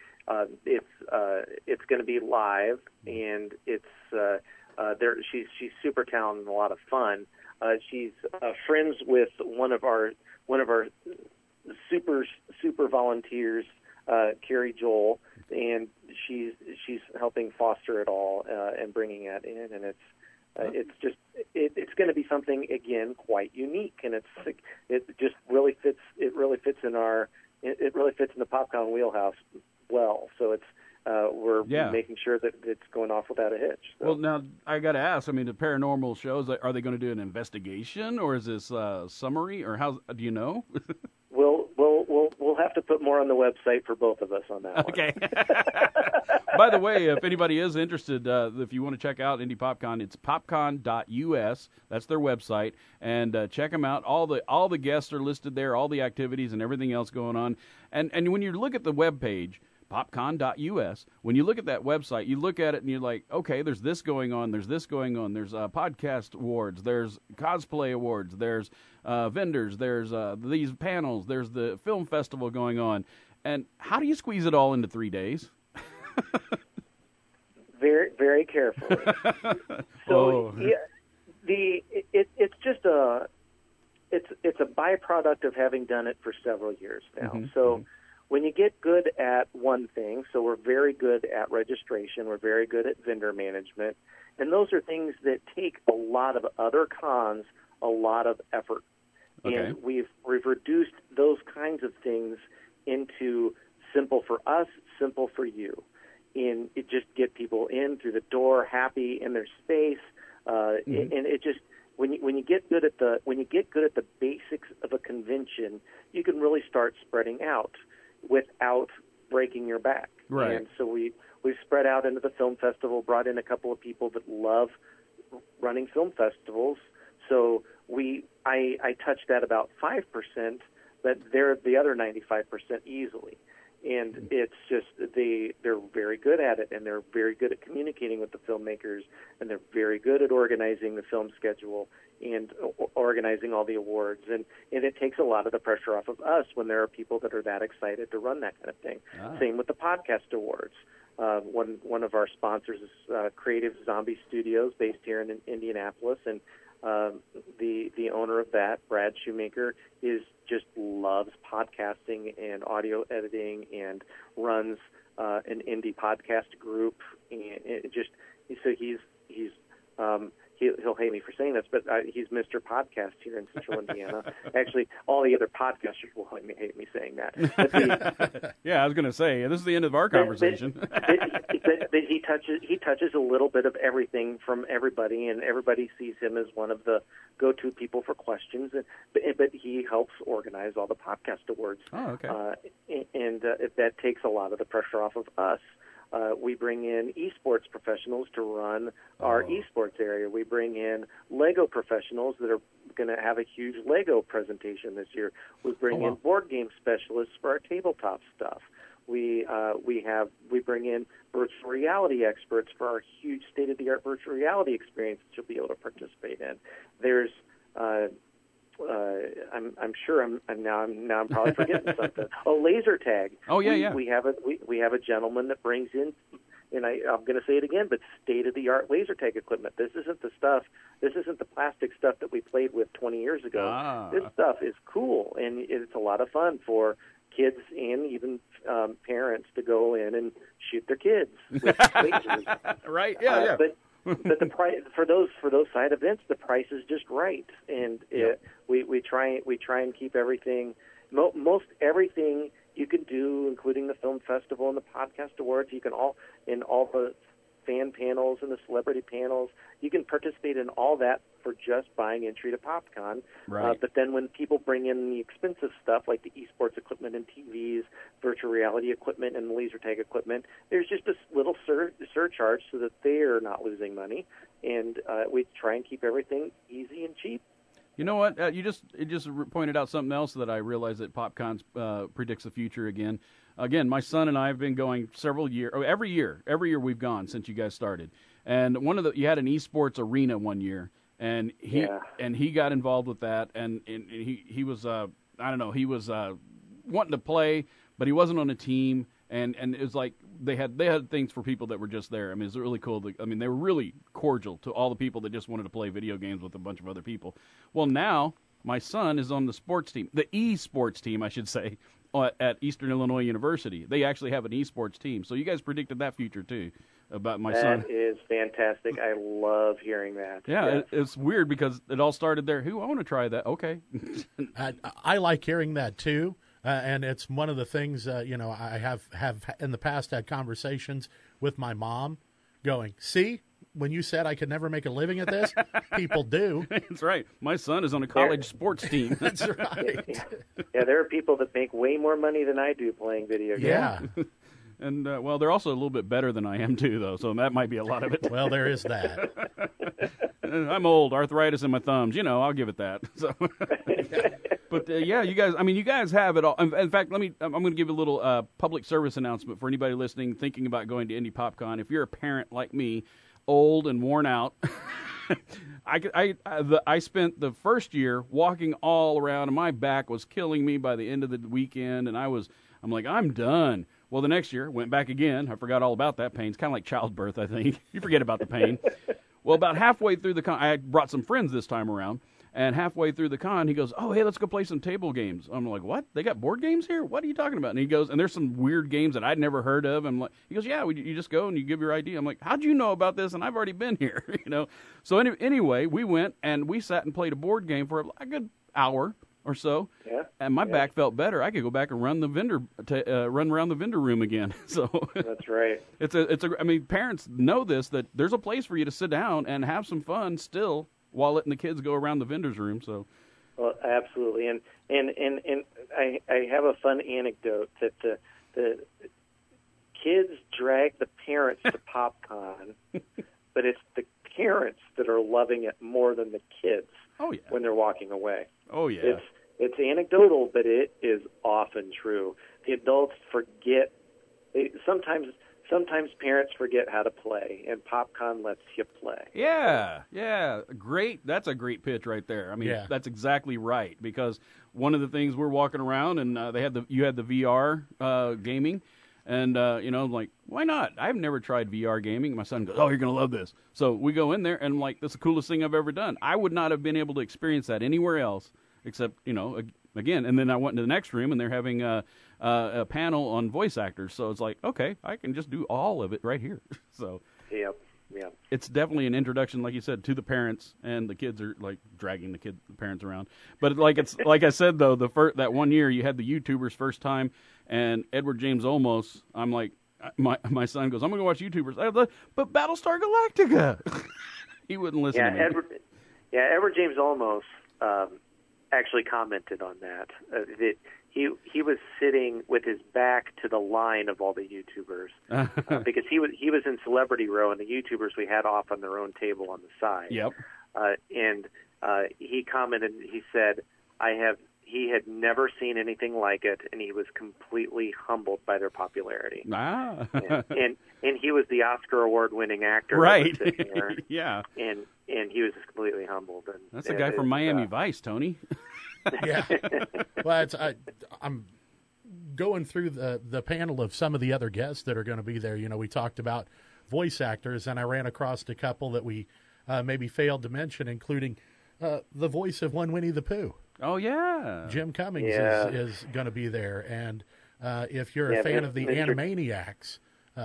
It's going to be live, and it's she's super talented and a lot of fun. She's friends with one of our super volunteers, Carrie Joel, and she's helping foster it all and bringing that in, and it's going to be something again quite unique, and it just really fits. It really fits in the PopCon wheelhouse well. So it's we're making sure that it's going off without a hitch. So. Well, now I got to ask. I mean, the paranormal shows, are they going to do an investigation, or is this summary, or how do you know? We'll have to put more on the website for both of us on that. Okay. By the way, if anybody is interested, if you want to check out Indie PopCon, it's popcon.us. That's their website, and check them out. All the guests are listed there, all the activities and everything else going on. And when you look at the webpage, popcon.us, when you look at that website, you look at it and you're like, okay, there's this going on, there's podcast awards, there's cosplay awards, there's vendors, there's these panels, there's the film festival going on. And how do you squeeze it all into 3 days? Very, very carefully. So it's just it's a byproduct of having done it for several years now. Mm-hmm. So when you get good at one thing, so we're very good at registration, we're very good at vendor management, and those are things that take a lot of other cons a lot of effort. Okay. And we've reduced those kinds of things into simple for us, simple for you. And it just get people in through the door, happy in their space, and it just when you get good at the basics of a convention, you can really start spreading out without breaking your back. Right. And so we've spread out into the film festival, brought in a couple of people that love running film festivals. So I touched that about 5%, but they're the other 95% easily. And it's just they're very good at it, and they're very good at communicating with the filmmakers, and they're very good at organizing the film schedule and organizing all the awards. And it takes a lot of the pressure off of us when there are people that are that excited to run that kind of thing. Same with the podcast awards. One of our sponsors is Creative Zombie Studios, based here in Indianapolis, and the owner of that, Brad Shoemaker, just loves podcasting and audio editing, and runs an indie podcast group. And he'll hate me for saying this, but he's Mr. Podcast here in Central Indiana. Actually, all the other podcasters will hate me saying that. Yeah, I was going to say, this is the end of our conversation. But he touches a little bit of everything from everybody, and everybody sees him as one of the go-to people for questions. But he helps organize all the podcast awards. Oh, okay. And that takes a lot of the pressure off of us. We bring in esports professionals to run our esports area. We bring in Lego professionals that are going to have a huge Lego presentation this year. We bring in board game specialists for our tabletop stuff. We bring in virtual reality experts for our huge state-of-the-art virtual reality experience that you'll be able to participate in. There's I'm sure I'm probably forgetting something. laser tag. Oh yeah. We have a gentleman that brings in, and I'm going to say it again, but state-of-the-art laser tag equipment. This isn't the plastic stuff that we played with 20 years ago. This stuff is cool, and it's a lot of fun for kids and even parents to go in and shoot their kids with lasers. Right? Yeah. But the price for those side events, the price is just right, and we try and keep everything, most everything you can do, including the film festival and the podcast awards. You can all the fan panels and the celebrity panels. You can participate in all that for just buying entry to PopCon. Right. But then when people bring in the expensive stuff like the esports equipment and TVs, virtual reality equipment, and laser tag equipment, there's just a little surcharge so that they're not losing money. And we try and keep everything easy and cheap. You know what? You just pointed out something else that I realized that PopCon predicts the future again. again, my son and I have been going several years. Every year we've gone since you guys started. And you had an esports arena one year, and he got involved with that, and he was I don't know, he was wanting to play, but he wasn't on a team, and it was like they had things for people that were just there. I mean, it was really cool. They were really cordial to all the people that just wanted to play video games with a bunch of other people. Well, now my son is on the sports team, the esports team, I should say, at Eastern Illinois University. They actually have an esports team. So you guys predicted that future too about my son. That is fantastic. I love hearing that. Yeah, it's weird because it all started there. I want to try that. Okay. I like hearing that too. And it's one of the things, I have in the past had conversations with my mom going, see, when you said I could never make a living at this, people do. That's right. My son is on a college sports team. That's right. Yeah, there are people that make way more money than I do playing video games. Yeah. And, they're also a little bit better than I am, too, though, so that might be a lot of it. Well, there is that. I'm old, arthritis in my thumbs. I'll give it that. So. But, you guys have it all. In fact, I'm going to give a little public service announcement for anybody listening, thinking about going to Indy PopCon. If you're a parent like me, old and worn out, I spent the first year walking all around, and my back was killing me by the end of the weekend, and I'm like, I'm done. Well, the next year, went back again. I forgot all about that pain. It's kind of like childbirth, I think. You forget about the pain. Well, about halfway through the con, I brought some friends this time around, and halfway through the con, he goes, oh, hey, let's go play some table games. I'm like, what? They got board games here? What are you talking about? And he goes, and there's some weird games that I'd never heard of. He goes, yeah, you just go and you give your ID. I'm like, how'd you know about this? And I've already been here, So anyway, we went and we sat and played a board game for a good hour or so. Yeah. And my back felt better. I could go back and run around the vendor room again. So that's right. Parents know this, that there's a place for you to sit down and have some fun still while letting the kids go around the vendor's room. So, well, absolutely. And I have a fun anecdote that the kids drag the parents to PopCon, but it's the parents that are loving it more than the kids. Oh, yeah. When they're walking away. Oh, yeah. It's anecdotal, but it is often true. The adults forget. Sometimes parents forget how to play, and PopCon lets you play. Yeah. Great. That's a great pitch right there. That's exactly right, because one of the things we're walking around, and you had the VR gaming, and I'm like, why not? I've never tried VR gaming. My son goes, oh, you're gonna love this. So we go in there, and I'm like, that's the coolest thing I've ever done. I would not have been able to experience that anywhere else, except again. And then I went into the next room, and they're having a panel on voice actors. So it's like, okay, I can just do all of it right here. So Yep. It's definitely an introduction, like you said, to the parents, and the kids are like dragging the parents around. But like I said though, that one year you had the YouTubers first time, and Edward James Olmos. I'm like, my son goes, I'm gonna go watch YouTubers. But Battlestar Galactica. He wouldn't listen to me. Edward James Olmos actually commented on that. That he was sitting with his back to the line of all the YouTubers because he was in Celebrity Row, and the YouTubers we had off on their own table on the side. Yep. And he commented. He said, he had never seen anything like it, and he was completely humbled by their popularity. Ah. and he was the Oscar award-winning actor, right? That was sitting there, yeah. And he was just completely humbled. And that's a guy from Miami Vice, Tony. Yeah. Well, I'm going through the panel of some of the other guests that are going to be there. We talked about voice actors, and I ran across a couple that we maybe failed to mention, including the voice of one Winnie the Pooh. Oh, yeah. Jim Cummings is going to be there. And if you're a fan of the Animaniacs,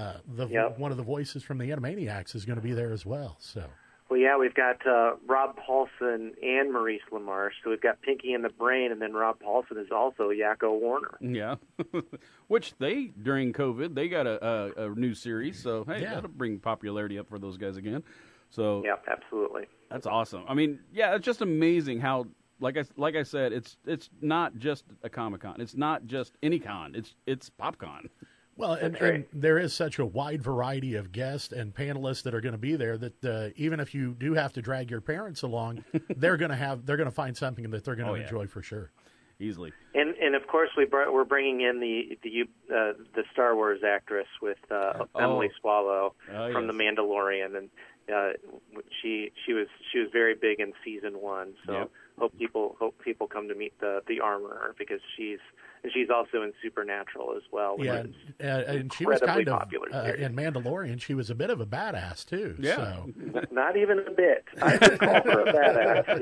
one of the voices from the Animaniacs is going to be there as well. So. Well, yeah, we've got Rob Paulson and Maurice LaMarche. So we've got Pinky and the Brain, and then Rob Paulson is also Yakko Warner. Yeah, which during COVID, they got a new series. So, hey, that'll bring popularity up for those guys again. So yeah, absolutely. That's awesome. It's just amazing how, like I said, it's not just a Comic-Con. It's not just any con. It's PopCon. Well, and there is such a wide variety of guests and panelists that are going to be there that even if you do have to drag your parents along, they're going to find something that they're going to enjoy for sure. easily. And of course we're bringing in the Star Wars actress with Emily Swallow from The Mandalorian, and she was very big in season 1. So hope people come to meet the armorer, because she's also in Supernatural as well. Yeah, and she was kind of popular in Mandalorian. She was a bit of a badass too. Yeah, so. Not even a bit. I would call her a badass.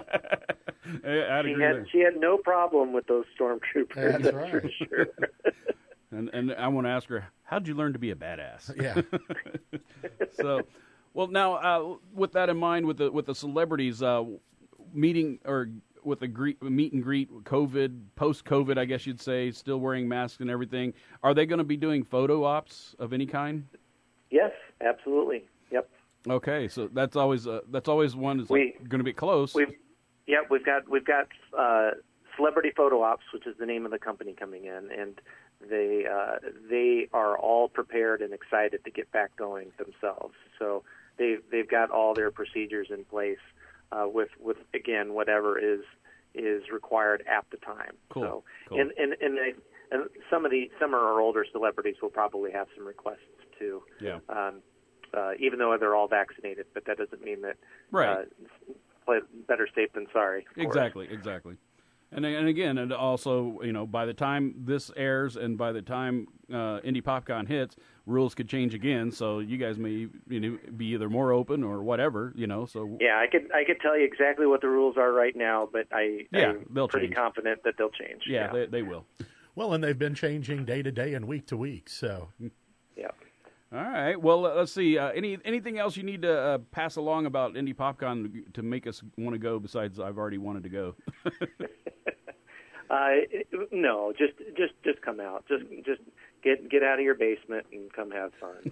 Yeah. She had no problem with those stormtroopers. That's right. For sure. And I want to ask her, how'd you learn to be a badass? Yeah. So, well, now with that in mind, with the celebrities meeting or with a meet and greet, post-COVID, I guess you'd say, still wearing masks and everything. Are they going to be doing photo ops of any kind? Yes, absolutely. Yep. Okay, so that's always one that's going to be close. We've got Celebrity Photo Ops, which is the name of the company, coming in, and they are all prepared and excited to get back going themselves. So they've got all their procedures in place with again whatever is required at the time. Cool. So and some of our older celebrities will probably have some requests too. Yeah. Even though they're all vaccinated, but that doesn't mean that better safe than sorry. Exactly. And again, and also, by the time this airs and by the time Indie PopCon hits, rules could change again. So you guys may be either more open or whatever. So yeah, I could tell you exactly what the rules are right now, but I'm pretty confident that they'll change. Yeah, they will. Well, and they've been changing day to day and week to week. So yeah. All right. Well, let's see. Anything else you need to pass along about Indie PopCon to make us want to go? Besides, I've already wanted to go. No, just come out. Just get out of your basement and come have fun.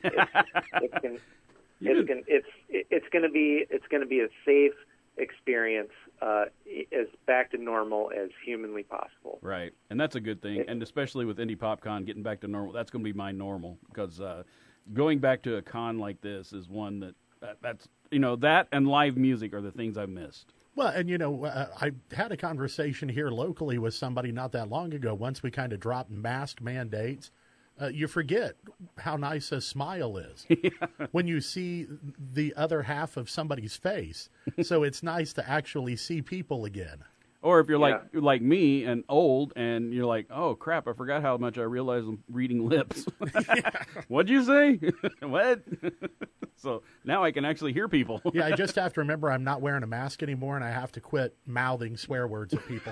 It's going to be a safe experience, as back to normal as humanly possible. Right, and that's a good thing. And especially with Indie PopCon getting back to normal, that's going to be my normal, because going back to a con like this is one that's that and live music are the things I've missed. Well, and I had a conversation here locally with somebody not that long ago. Once we kind of dropped mask mandates, you forget how nice a smile is when you see the other half of somebody's face. So it's nice to actually see people again. Or if you're like me and old, and you're like, oh crap, I forgot how much I realize I'm reading lips. What'd you say? What? So now I can actually hear people. Yeah, I just have to remember I'm not wearing a mask anymore, and I have to quit mouthing swear words at people.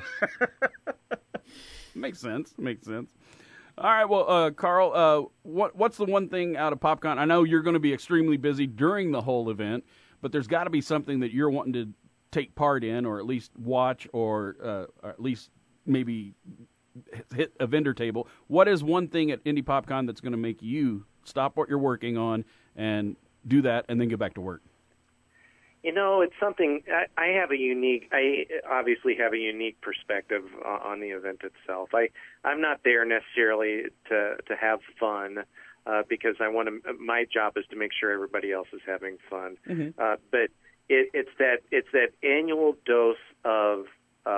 Makes sense. All right, well, Carl, what's the one thing out of PopCon? I know you're going to be extremely busy during the whole event, but there's got to be something that you're wanting to take part in, or at least watch, or at least maybe hit a vendor table. What is one thing at Indie PopCon that's going to make you stop what you're working on and do that and then get back to work? It's something I obviously have a unique perspective on the event itself. I'm not there necessarily to have fun, because my job is to make sure everybody else is having fun. Mm-hmm. But it's that annual dose of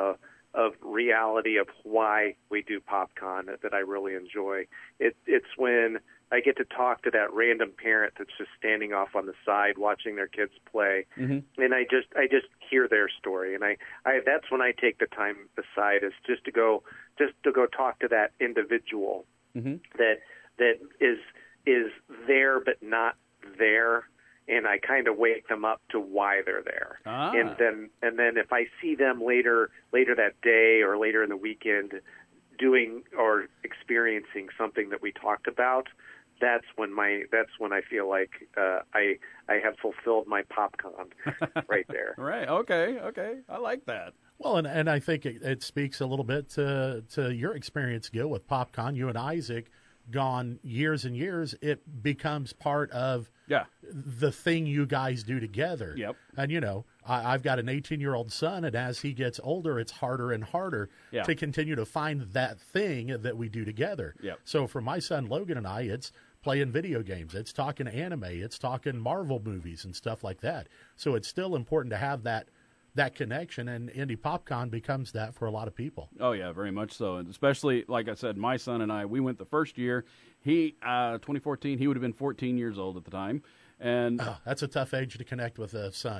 reality of why we do PopCon that I really enjoy. It's when I get to talk to that random parent that's just standing off on the side watching their kids play, mm-hmm. and I just hear their story, and I that's when I take the time aside, is just to go talk to that individual, mm-hmm. that is there but not there. And I kind of wake them up to why they're there. Ah. And then if I see them later that day or later in the weekend doing or experiencing something that we talked about, that's when I feel like I have fulfilled my PopCon right there. Right. Okay. I like that. Well, and I think it speaks a little bit to your experience, Gil, with PopCon. You and Isaac gone years and years. It becomes part of the thing you guys do together. Yep. And, I've got an 18-year-old son, and as he gets older, it's harder and harder to continue to find that thing that we do together. Yep. So for my son Logan and I, it's playing video games. It's talking anime. It's talking Marvel movies and stuff like that. So it's still important to have that that connection, and Indy PopCon becomes that for a lot of people. Oh, yeah, very much so. And especially, like I said, my son and I, we went the first year. He, 2014, he would have been 14 years old at the time. And that's a tough age to connect with a son.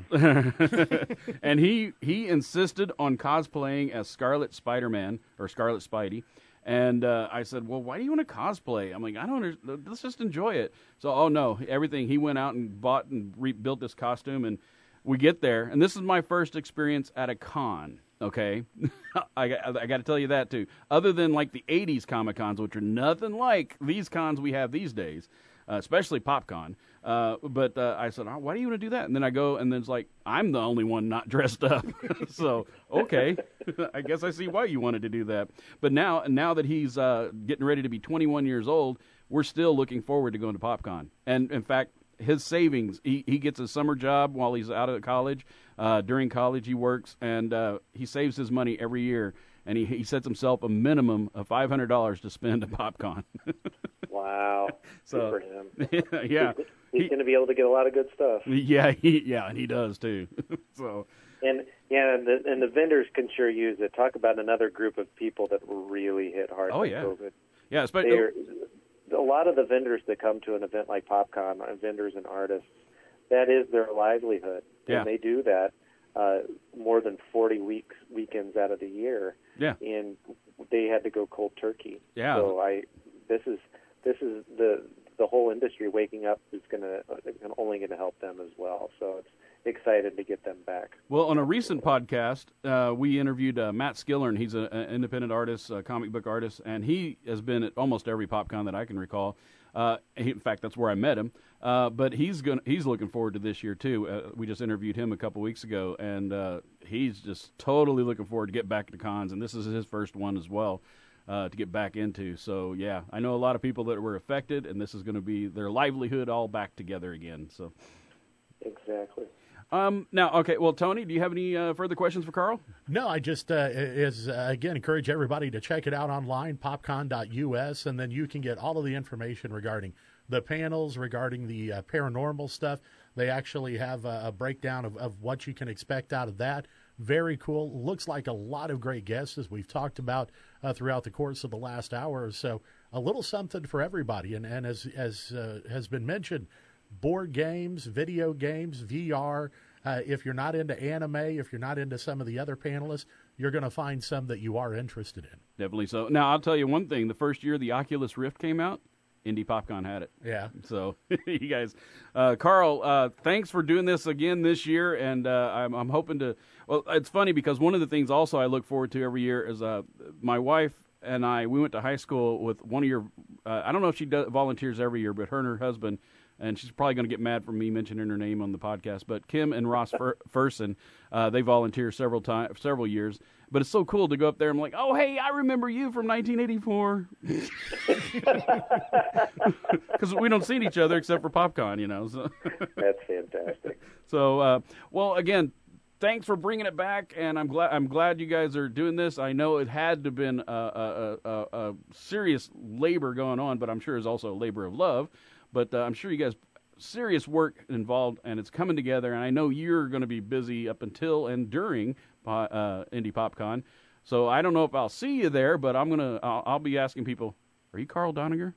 And he insisted on cosplaying as Scarlet Spider-Man, or Scarlet Spidey. And I said, well, why do you want to cosplay? I'm like, I don't understand. Let's just enjoy it. So, oh, no, everything. He went out and bought and rebuilt this costume, and we get there. And this is my first experience at a con, okay? I got to tell you that, too. Other than, like, the 80s Comic-Cons, which are nothing like these cons we have these days, especially PopCon. But I said, oh, why do you want to do that? And then I go, and then it's like, I'm the only one not dressed up. So, okay, I guess I see why you wanted to do that. But now that he's getting ready to be 21 years old, we're still looking forward to going to PopCon. And, in fact, his savings, he gets a summer job while he's out of college. During college, he works, and he saves his money every year. And he sets himself a minimum of $500 to spend at PopCon. Wow. So, good for him. Yeah. He's going to be able to get a lot of good stuff. Yeah, and he does too. So, and the vendors can sure use it. Talk about another group of people that were really hit hard by COVID. Yeah, especially a lot of the vendors that come to an event like PopCon are vendors and artists. That is their livelihood, and they do that more than 40 weekends out of the year. Yeah, and they had to go cold turkey. Yeah. So this is the whole industry waking up is only going to help them as well. So it's excited to get them back. Well, on a recent podcast, we interviewed Matt Skillern. He's an independent artist, a comic book artist, and he has been at almost every PopCon that I can recall. In fact, that's where I met him. But he's looking forward to this year too. We just interviewed him a couple weeks ago, and he's just totally looking forward to get back to cons. And this is his first one as well. To get back into. So, yeah, I know a lot of people that were affected, and this is going to be their livelihood all back together again. So, exactly. Now, okay, well, Tony, do you have any further questions for Carl? No, I just, again, encourage everybody to check it out online, popcon.us, and then you can get all of the information regarding the panels, regarding the paranormal stuff. They actually have a breakdown of what you can expect out of that. Very cool. Looks like a lot of great guests, as we've talked about throughout the course of the last hour or so. A little something for everybody. And as has been mentioned, board games, video games, VR. If you're not into anime, if you're not into some of the other panelists, you're going to find some that you are interested in. Definitely so. Now, I'll tell you one thing. The first year the Oculus Rift came out, Indy PopCon had it. Yeah. So, you guys, Carl, thanks for doing this again this year, and I'm hoping to. Well, it's funny because one of the things also I look forward to every year is my wife and we went to high school with one of your. I don't know if she volunteers every year, but her and her husband. And she's probably going to get mad for me mentioning her name on the podcast. But Kim and Ross Furson, they volunteer several years. But it's so cool to go up there and I'm like, oh, hey, I remember you from 1984. Because we don't see each other except for PopCon, you know. So. That's fantastic. So, well, again, thanks for bringing it back, and I'm glad you guys are doing this. I know it had to have been a serious labor going on, but I'm sure it's also a labor of love. But I'm sure you guys serious work involved, and it's coming together. And I know you're going to be busy up until and during Indy PopCon. So I don't know if I'll see you there, but I'll be asking people, "Are you Carl Doniger?"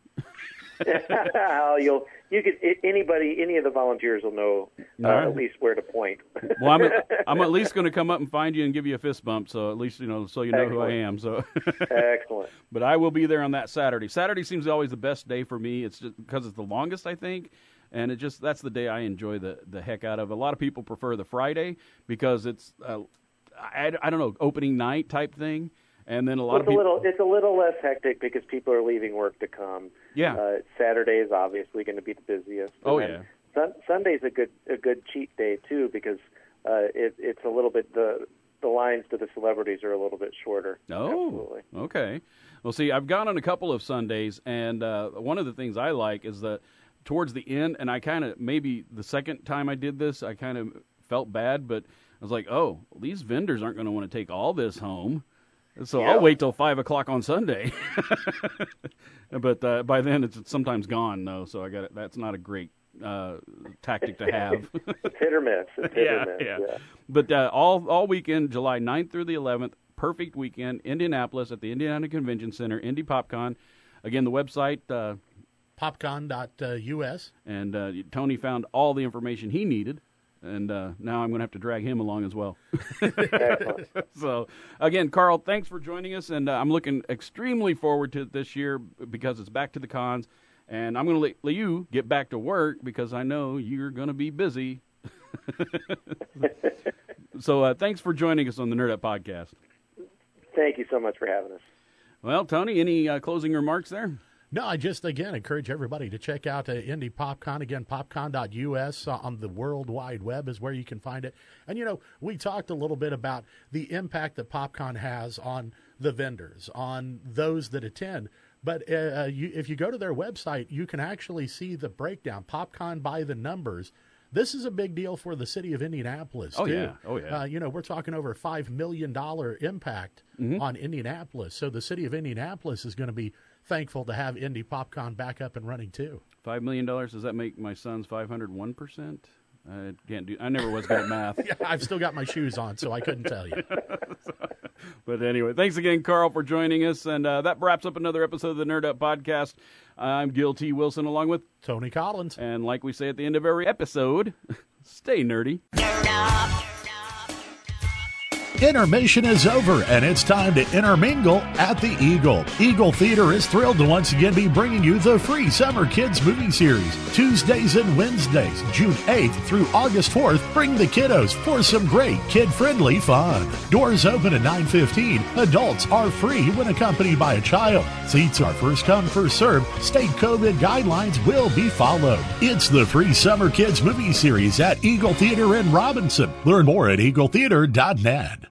Any of the volunteers will know at least where to point. Well, I'm at least going to come up and find you and give you a fist bump, so at least so you know Excellent. who I am. So Excellent. But I will be there on that Saturday. Saturday seems always the best day for me. It's just because it's the longest, I think, and that's the day I enjoy the heck out of. A lot of people prefer the Friday because it's I don't know, opening night type thing. And then it's a little less hectic because people are leaving work to come. Yeah. Saturday is obviously going to be the busiest. Sunday's a good cheat day too because it's a little bit the lines to the celebrities are a little bit shorter. Oh, absolutely. Okay. Well, see, I've gone on a couple of Sundays, and one of the things I like is that towards the end, and I kind of maybe the second time I did this, I kind of felt bad, but I was like, oh, these vendors aren't going to want to take all this home. So I'll wait till 5 o'clock on Sunday, but by then it's sometimes gone though. So I got it. That's not a great tactic to have. It's hit or miss. It's hit or miss. Yeah. But all weekend, July 9th through the 11th, perfect weekend, Indianapolis at the Indiana Convention Center, Indy PopCon. Again, the website, popcon.us. And Tony found all the information he needed. And now I'm going to have to drag him along as well. So, again, Carl, thanks for joining us. And I'm looking extremely forward to this year because it's back to the cons. And I'm going to let you get back to work because I know you're going to be busy. So thanks for joining us on the Nerd Up Podcast. Thank you so much for having us. Well, Tony, any closing remarks there? No, I just, again, encourage everybody to check out Indy PopCon. Again, popcon.us on the World Wide Web is where you can find it. And, you know, we talked a little bit about the impact that PopCon has on the vendors, on those that attend. But if you go to their website, you can actually see the breakdown, PopCon by the numbers. This is a big deal for the city of Indianapolis, too. Yeah. Oh, yeah. You know, we're talking over $5 million impact on Indianapolis. So the city of Indianapolis is going to be thankful to have Indy PopCon back up and running, too. $5 million, does that make my son's 501%? I never was good at math. Yeah, I've still got my shoes on, so I couldn't tell you. But anyway, thanks again, Carl, for joining us. And that wraps up another episode of the Nerd Up Podcast. I'm Gil T. Wilson along with Tony Collins. And like we say at the end of every episode, stay nerdy. Nerd up. Intermission is over, and it's time to intermingle at the Eagle. Eagle Theater is thrilled to once again be bringing you the free Summer Kids movie series. Tuesdays and Wednesdays, June 8th through August 4th, bring the kiddos for some great kid-friendly fun. Doors open at 9:15. Adults are free when accompanied by a child. Seats are first come, first served. State COVID guidelines will be followed. It's the free Summer Kids movie series at Eagle Theater in Robinson. Learn more at eagletheater.net.